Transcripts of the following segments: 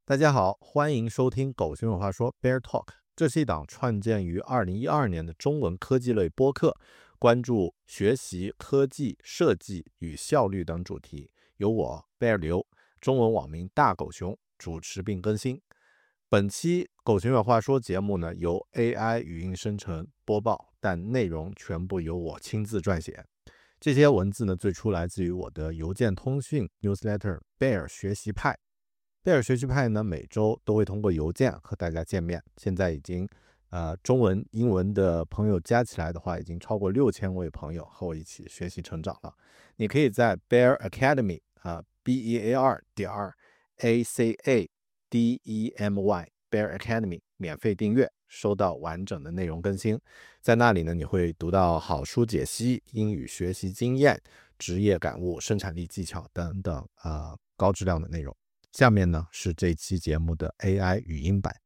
大家好，欢迎收听狗熊有话说 Bear Talk， 这是一档创建于2012年的中文科技类播客，关注学习、科技、设计与效率等主题，由我 Bear 刘，中文网名大狗熊主持并更新。本期狗熊有话说节目呢，由 AI 语音生成播报，但内容全部由我亲自撰写。这些文字呢，最初来自于我的邮件通讯 newsletter Bear 学习派。贝尔学习派呢，每周都会通过邮件和大家见面。现在已经中文、英文的朋友加起来的话，已经超过6000位朋友和我一起学习成长了。你可以在 Bear Academy BEAR.ACADEMY Bear Academy 免费订阅，收到完整的内容更新。在那里呢，你会读到好书解析、英语学习经验、职业感悟、生产力技巧等等高质量的内容。下面呢是这期节目的 AI 语音版。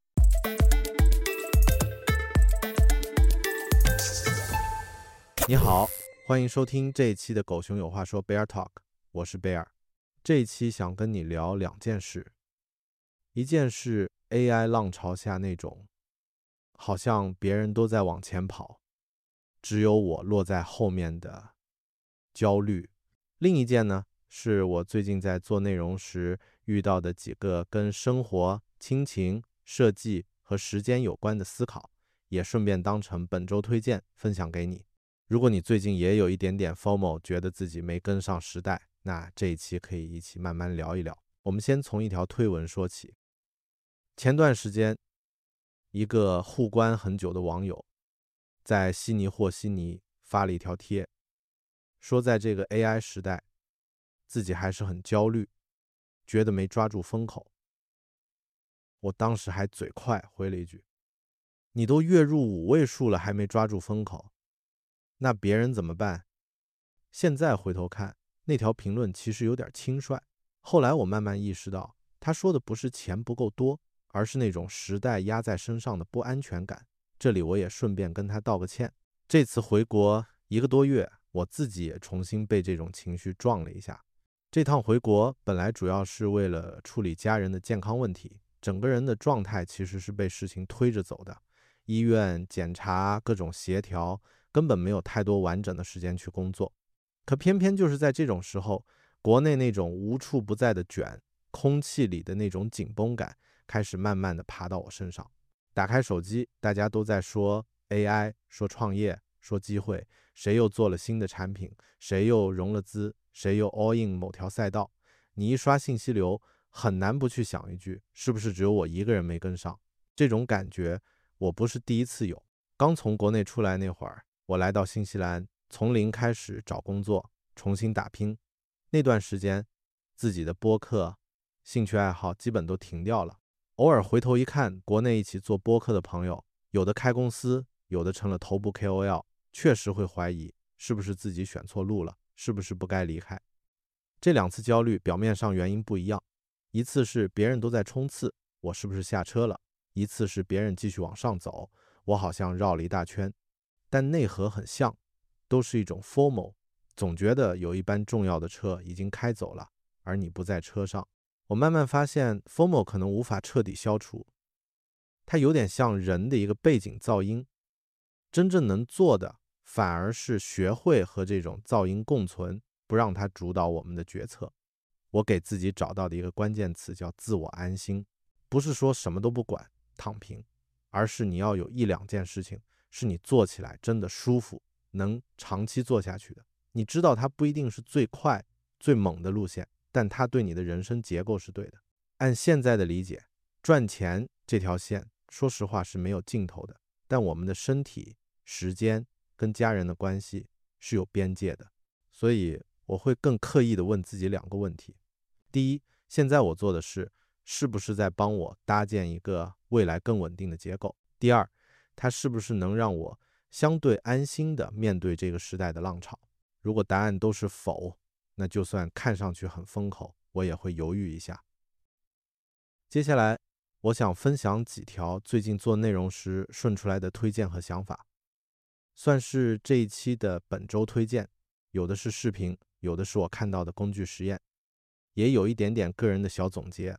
你好，欢迎收听这一期的狗熊有话说 Bear Talk， 我是 Bear。这一期想跟你聊两件事，一件是 AI 浪潮下那种好像别人都在往前跑，只有我落在后面的焦虑。另一件呢，是我最近在做内容时遇到的几个跟生活、亲情、设计和时间有关的思考，也顺便当成本周推荐分享给你。如果你最近也有一点点 FOMO， 觉得自己没跟上时代，那这一期可以一起慢慢聊一聊。我们先从一条推文说起。前段时间，一个互关很久的网友在悉尼和稀泥发了一条贴，说在这个 AI 时代，自己还是很焦虑，觉得没抓住风口。我当时还嘴快回了一句，你都月入5位数了还没抓住风口，那别人怎么办？现在回头看，那条评论其实有点轻率。后来我慢慢意识到，他说的不是钱不够多，而是那种时代压在身上的不安全感。这里我也顺便跟他道个歉。这次回国1个多月，我自己也重新被这种情绪撞了一下。这趟回国本来主要是为了处理家人的健康问题，整个人的状态其实是被事情推着走的，医院检查各种协调，根本没有太多完整的时间去工作。可偏偏就是在这种时候，国内那种无处不在的卷，空气里的那种紧绷感开始慢慢的爬到我身上。打开手机，大家都在说 AI， 说创业，说机会，谁又做了新的产品，谁又融了资，谁又 all in 某条赛道。你一刷信息流，很难不去想一句，是不是只有我一个人没跟上？这种感觉我不是第一次有。刚从国内出来那会儿，我来到新西兰，从零开始找工作，重新打拼。那段时间，自己的播客、兴趣爱好基本都停掉了。偶尔回头一看，国内一起做播客的朋友，有的开公司，有的成了头部 KOL， 确实会怀疑是不是自己选错路了，是不是不该离开。这两次焦虑表面上原因不一样，一次是别人都在冲刺，我是不是下车了？一次是别人继续往上走，我好像绕了一大圈。但内核很像，都是一种 FOMO， 总觉得有一班重要的车已经开走了，而你不在车上。我慢慢发现 FOMO 可能无法彻底消除，它有点像人的一个背景噪音，真正能做的反而是学会和这种噪音共存，不让它主导我们的决策。我给自己找到的一个关键词叫自我安心，不是说什么都不管躺平，而是你要有1-2件事情是你做起来真的舒服，能长期做下去的。你知道它不一定是最快最猛的路线，但它对你的人生结构是对的。按现在的理解，赚钱这条线说实话是没有尽头的，但我们的身体、时间跟家人的关系是有边界的。所以我会更刻意地问自己2个问题。第一，现在我做的事是不是在帮我搭建一个未来更稳定的结构？第二，它是不是能让我相对安心地面对这个时代的浪潮？如果答案都是否，那就算看上去很风口，我也会犹豫一下。接下来，我想分享几条最近做内容时顺出来的推荐和想法，算是这一期的本周推荐，有的是视频，有的是我看到的工具实验，也有一点点个人的小总结。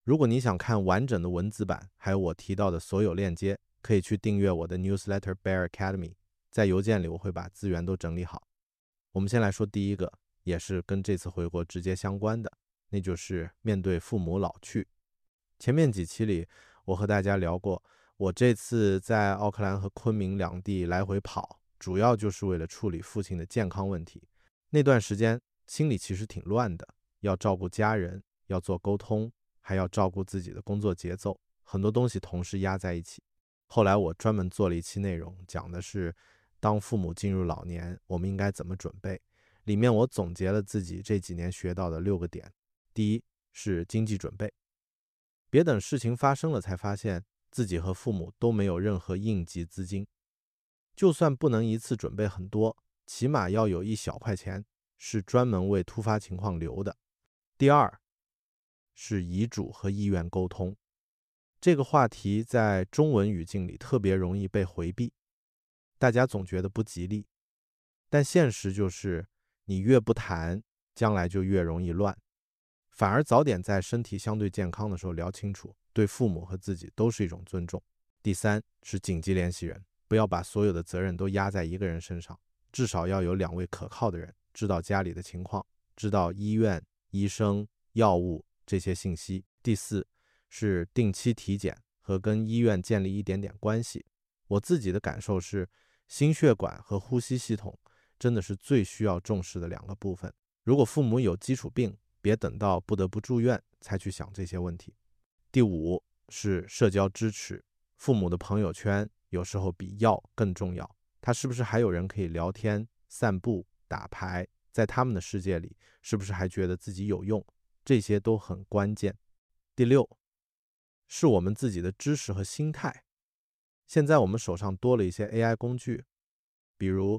如果你想看完整的文字版，还有我提到的所有链接，可以去订阅我的 newsletter Bear Academy， 在邮件里我会把资源都整理好。我们先来说第一个，也是跟这次回国直接相关的，那就是面对父母老去。前面几期里我和大家聊过，我这次在奥克兰和昆明两地来回跑，主要就是为了处理父亲的健康问题。那段时间心里其实挺乱的，要照顾家人，要做沟通，还要照顾自己的工作节奏，很多东西同时压在一起。后来我专门做了一期内容，讲的是当父母进入老年，我们应该怎么准备。里面我总结了自己这几年学到的6个点。第一是经济准备，别等事情发生了才发现自己和父母都没有任何应急资金，就算不能一次准备很多，起码要有一小块钱是专门为突发情况留的。第二是遗嘱和意愿沟通，这个话题在中文语境里特别容易被回避，大家总觉得不吉利，但现实就是你越不谈，将来就越容易乱，反而早点在身体相对健康的时候聊清楚，对父母和自己都是一种尊重。第三是紧急联系人，不要把所有的责任都压在一个人身上，至少要有2位可靠的人，知道家里的情况，知道医院、医生、药物这些信息。第四是定期体检和跟医院建立一点点关系。我自己的感受是，心血管和呼吸系统真的是最需要重视的2个部分。如果父母有基础病，别等到不得不住院才去想这些问题。第五是社交支持，父母的朋友圈有时候比药更重要，他是不是还有人可以聊天、散步、打牌，在他们的世界里是不是还觉得自己有用，这些都很关键。第六是我们自己的知识和心态。现在我们手上多了一些 AI 工具，比如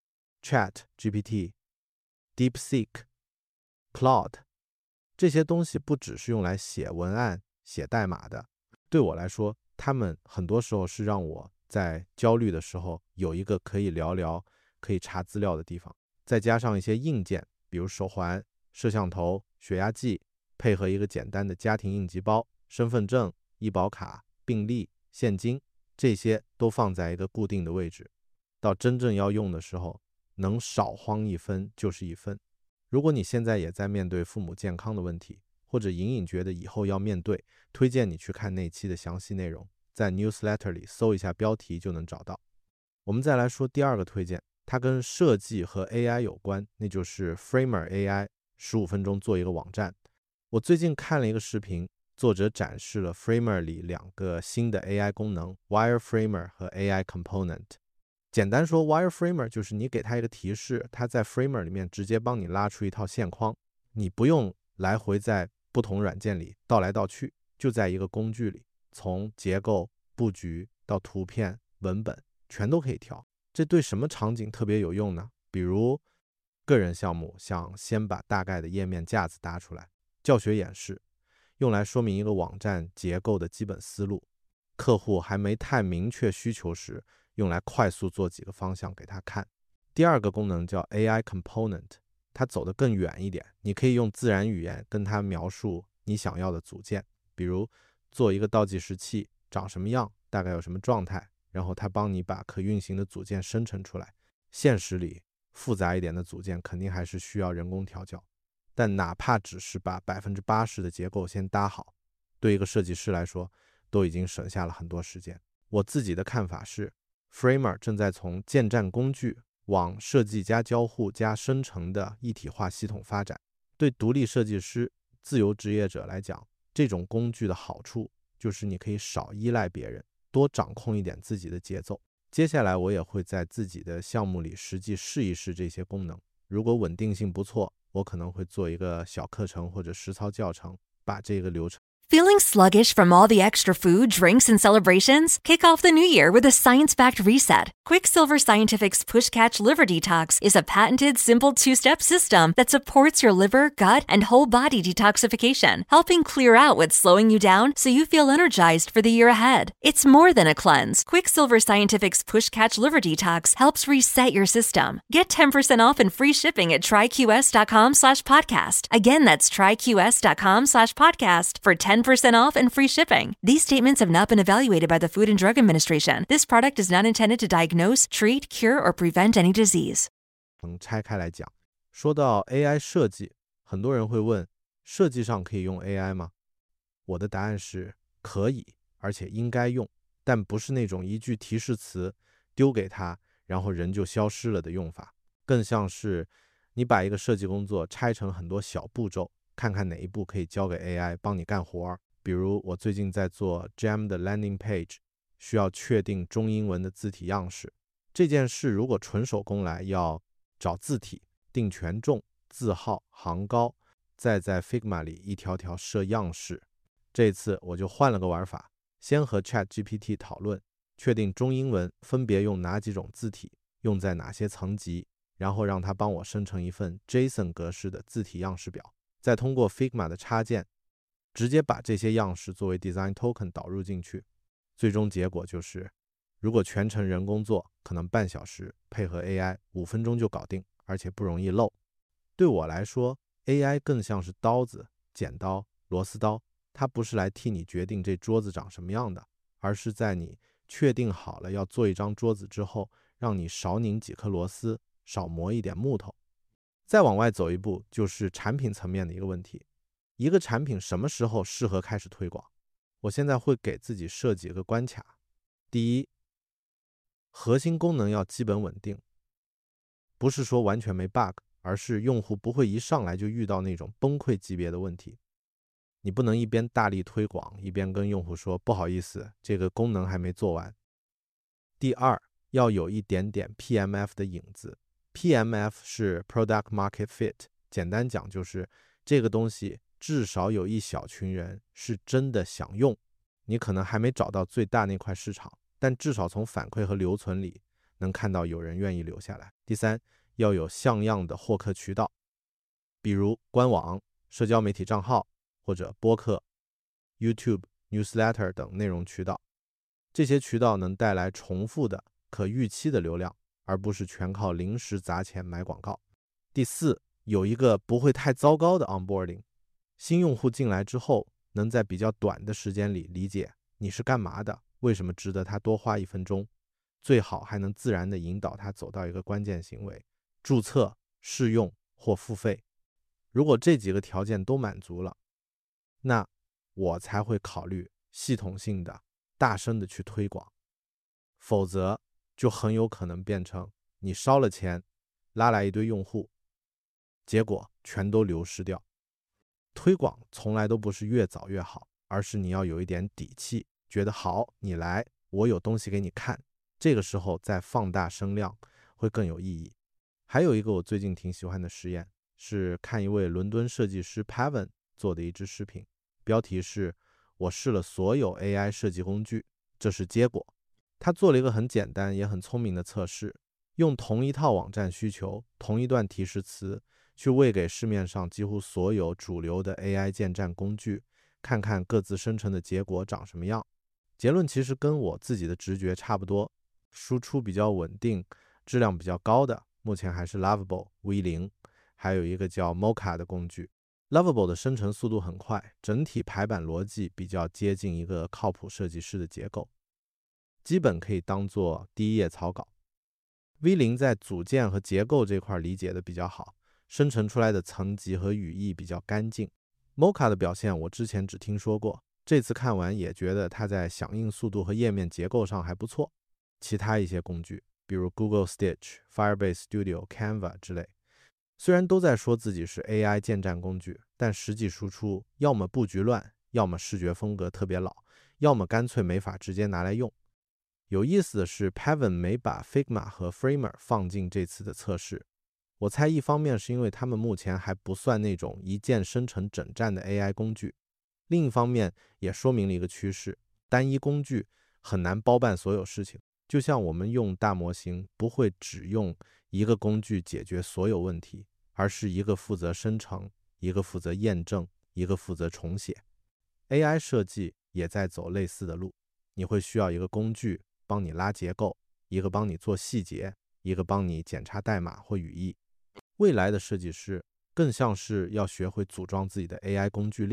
Chat GPT、DeepSeek、Claude， 这些东西不只是用来写文案、写代码的，对我来说，他们很多时候是让我在焦虑的时候有一个可以聊聊、可以查资料的地方。再加上一些硬件，比如手环、摄像头、血压计，配合一个简单的家庭应急包，身份证、医保卡、病历、现金，这些都放在一个固定的位置，到真正要用的时候，能少慌1分就是1分。如果你现在也在面对父母健康的问题，或者隐隐觉得以后要面对，推荐你去看那期的详细内容，在 newsletter 里搜一下标题就能找到。我们再来说第2个推荐，它跟设计和 AI 有关，那就是 Framer AI， 15分钟做一个网站。我最近看了一个视频，作者展示了 Framer 里2个新的 AI 功能， Wireframer 和 AI Component。 简单说， Wireframer 就是你给它一个提示，它在 Framer 里面直接帮你拉出一套线框，你不用来回在不同软件里倒来倒去，就在一个工具里，从结构、布局到图片、文本全都可以调。这对什么场景特别有用呢？比如个人项目，想先把大概的页面架子搭出来；教学演示，用来说明一个网站结构的基本思路；客户还没太明确需求时，用来快速做几个方向给他看。第2个功能叫 AI Component， 它走得更远一点，你可以用自然语言跟它描述你想要的组件，比如做一个倒计时器长什么样，大概有什么状态，然后它帮你把可运行的组件生成出来。现实里复杂一点的组件肯定还是需要人工调教，但哪怕只是把 80% 的结构先搭好，对一个设计师来说都已经省下了很多时间。我自己的看法是， Framer 正在从建站工具往设计加交互加生成的一体化系统发展。对独立设计师、自由职业者来讲，这种工具的好处就是你可以少依赖别人，多掌控一点自己的节奏。接下来我也会在自己的项目里实际试一试这些功能，如果稳定性不错，我可能会做一个小课程或者实操教程，把这个流程。 Feeling sluggish from all the extra food, drinks, and celebrations? Kick off the new year with a science-backed reset. Quicksilver Scientific's Push Catch Liver Detox is a patented, simple 2-step system that supports your liver, gut, and whole body detoxification, helping clear out what's slowing you down so you feel energized for the year ahead. It's more than a cleanse. Quicksilver Scientific's Push Catch Liver Detox helps reset your system. Get 10% off and free shipping at tryqs.com/podcast. Again, that's tryqs.com/podcast for 10% 10% off and free shipping. These statements have not been evaluated by the Food and Drug Administration. This product is not intended to diagnose, treat, cure, or prevent any disease. 拆开来讲，说到 AI 设计，很多人会问，设计上可以用 AI 吗？我的答案是可以，而且应该用，但不是那种一句提示词丢给他，然后人就消失了的用法，更像是你把一个设计工作拆成很多小步骤，看看哪一步可以交给 AI 帮你干活。比如我最近在做 Jam 的 landing page， 需要确定中英文的字体样式。这件事如果纯手工来，要找字体、定权重、字号、行高，再在 Figma 里一条条设样式。这次我就换了个玩法，先和 ChatGPT 讨论，确定中英文分别用哪几种字体，用在哪些层级，然后让它帮我生成一份 JSON 格式的字体样式表，再通过 Figma 的插件直接把这些样式作为 Design Token 导入进去。最终结果就是，如果全程人工做，可能半小时，配合 AI 5分钟就搞定，而且不容易漏。对我来说， AI 更像是刀子、剪刀、螺丝刀，它不是来替你决定这桌子长什么样的，而是在你确定好了要做一张桌子之后，让你少拧几颗螺丝，少磨一点木头。再往外走一步，就是产品层面的一个问题，一个产品什么时候适合开始推广？我现在会给自己设几个关卡。第一，核心功能要基本稳定，不是说完全没 bug， 而是用户不会一上来就遇到那种崩溃级别的问题。你不能一边大力推广，一边跟用户说不好意思，这个功能还没做完。第二，要有一点点 PMF 的影子。PMF 是 Product Market Fit， 简单讲就是这个东西至少有一小群人是真的想用，你可能还没找到最大那块市场，但至少从反馈和留存里能看到有人愿意留下来。第三，要有像样的获客渠道，比如官网、社交媒体账号或者播客、YouTube、Newsletter 等内容渠道。这些渠道能带来重复的、可预期的流量，而不是全靠临时砸钱买广告。第四，有一个不会太糟糕的 onboarding， 新用户进来之后，能在比较短的时间里理解你是干嘛的，为什么值得他多花1分钟，最好还能自然地引导他走到一个关键行为，注册、试用或付费。如果这几个条件都满足了，那我才会考虑系统性的、大声的去推广，否则就很有可能变成你烧了钱，拉来一堆用户，结果全都流失掉。推广从来都不是越早越好，而是你要有一点底气，觉得好，你来，我有东西给你看，这个时候再放大声量会更有意义。还有一个我最近挺喜欢的实验，是看一位伦敦设计师 Pavan 做的一支视频，标题是我试了所有 AI 设计工具，这是结果。他做了一个很简单也很聪明的测试，用同一套网站需求、同一段提示词去喂给市面上几乎所有主流的 AI 建站工具，看看各自生成的结果长什么样。结论其实跟我自己的直觉差不多，输出比较稳定、质量比较高的，目前还是 Lovable V0， 还有一个叫 Mocha 的工具。Lovable 的生成速度很快，整体排版逻辑比较接近一个靠谱设计师的结构，基本可以当做第一页草稿。V0 在组件和结构这块理解的比较好，生成出来的层级和语义比较干净。Mocha 的表现我之前只听说过，这次看完也觉得它在响应速度和页面结构上还不错。其他一些工具，比如 Google Stitch、Firebase Studio、Canva 之类，虽然都在说自己是 AI 建站工具，但实际输出要么布局乱，要么视觉风格特别老，要么干脆没法直接拿来用。有意思的是 Pavan 没把 Figma 和 Framer 放进这次的测试，我猜一方面是因为他们目前还不算那种一键生成整站的 AI 工具，另一方面也说明了一个趋势，单一工具很难包办所有事情。就像我们用大模型不会只用一个工具解决所有问题，而是一个负责生成，一个负责验证，一个负责重写。 AI 设计也在走类似的路，你会需要一个工具帮你拉结构，一个帮你做细节，一个帮你检查代码或语义。未来的设计师更像是要学会组装自己的 AI 工具链，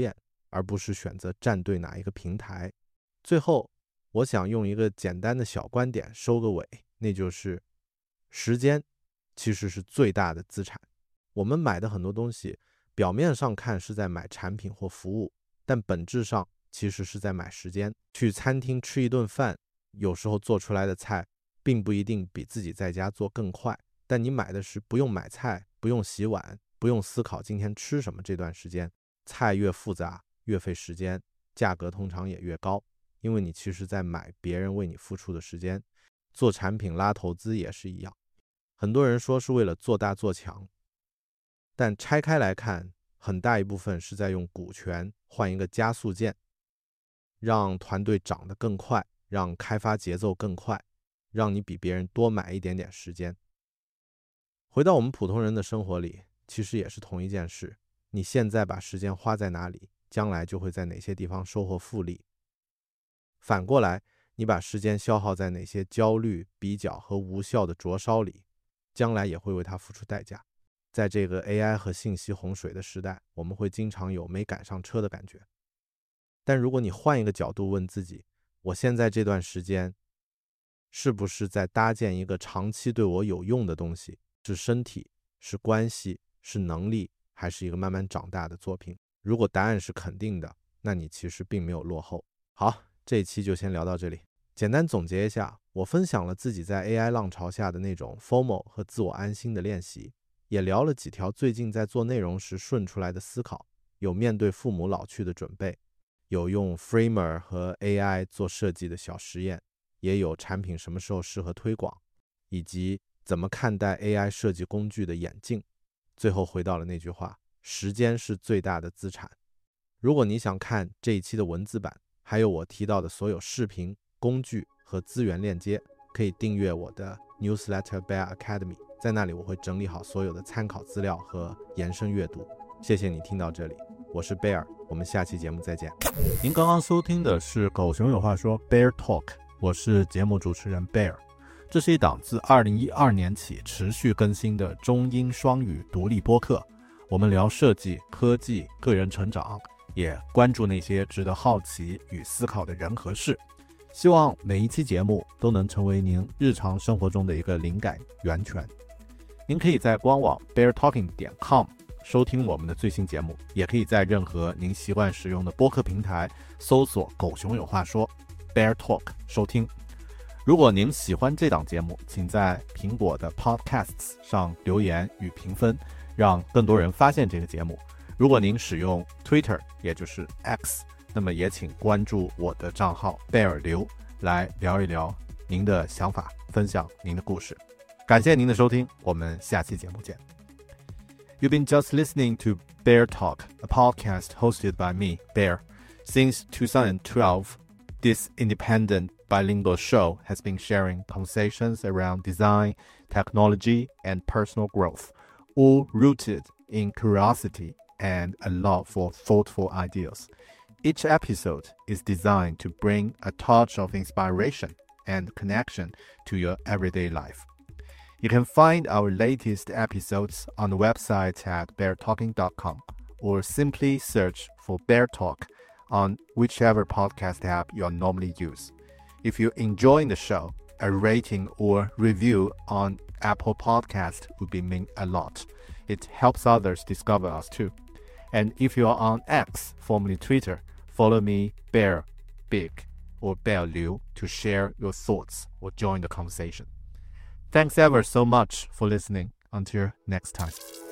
而不是选择站队哪一个平台。最后，我想用一个简单的小观点收个尾，那就是时间其实是最大的资产。我们买的很多东西，表面上看是在买产品或服务，但本质上其实是在买时间。去餐厅吃一顿饭，有时候做出来的菜并不一定比自己在家做更快，但你买的是不用买菜，不用洗碗，不用思考今天吃什么这段时间。菜越复杂越费时间，价格通常也越高，因为你其实在买别人为你付出的时间。做产品拉投资也是一样，很多人说是为了做大做强，但拆开来看，很大一部分是在用股权换一个加速键，让团队长得更快，让开发节奏更快，让你比别人多买一点点时间。回到我们普通人的生活里，其实也是同一件事，你现在把时间花在哪里，将来就会在哪些地方收获复利。反过来，你把时间消耗在哪些焦虑、比较和无效的灼烧里，将来也会为它付出代价。在这个 AI 和信息洪水的时代，我们会经常有没赶上车的感觉。但如果你换一个角度问自己，我现在这段时间是不是在搭建一个长期对我有用的东西？是身体，是关系，是能力，还是一个慢慢长大的作品？如果答案是肯定的，那你其实并没有落后。好，这一期就先聊到这里。简单总结一下，我分享了自己在 AI 浪潮下的那种 FOMO 和自我安心的练习，也聊了几条最近在做内容时顺出来的思考，有面对父母老去的准备，有用 Framer 和 AI 做设计的小实验，也有产品什么时候适合推广，以及怎么看待 AI 设计工具的演进。最后回到了那句话，时间是最大的资产。如果你想看这一期的文字版，还有我提到的所有视频、工具和资源链接，可以订阅我的 Newsletter Bear Academy， 在那里我会整理好所有的参考资料和延伸阅读。谢谢你听到这里，我是 Bear， 我们下期节目再见。 您刚刚收听的是狗熊有话说 Bear Talk， 我是节目主持人 Bear。这是一档自2012年起持续更新的中英双语独立播客，我们聊设计、科技、个人成长，也关注那些值得好奇与思考的人和事。希望每一期节目都能成为您日常生活中的一个灵感源泉。您可以在官网 beartalking.com 收听我们的最新节目，也可以在任何您习惯使用的播客平台搜索狗熊有话说 Bear Talk 收听。如果您喜欢这档节目，请在苹果的 Podcasts 上留言与评分，让更多人发现这个节目。如果您使用 Twitter， 也就是 X， 那么也请关注我的账号贝尔刘，来聊一聊您的想法，分享您的故事。感谢您的收听，我们下期节目见。You've been just listening to Bear Talk, a podcast hosted by me, Bear. Since 2012, this independent bilingual show has been sharing conversations around design, technology, and personal growth, all rooted in curiosity and a love for thoughtful ideas. Each episode is designed to bring a touch of inspiration and connection to your everyday life. You can find our latest episodes on the website at beartalking.com or simply search for Bear Talk on whichever podcast app you normally use. If you're enjoying the show, a rating or review on Apple Podcast would mean a lot. It helps others discover us too. And if you are on X, formerly Twitter, follow me, Bear Big or Bear Liu, to share your thoughts or join the conversation. Thanks ever so much for listening. Until next time.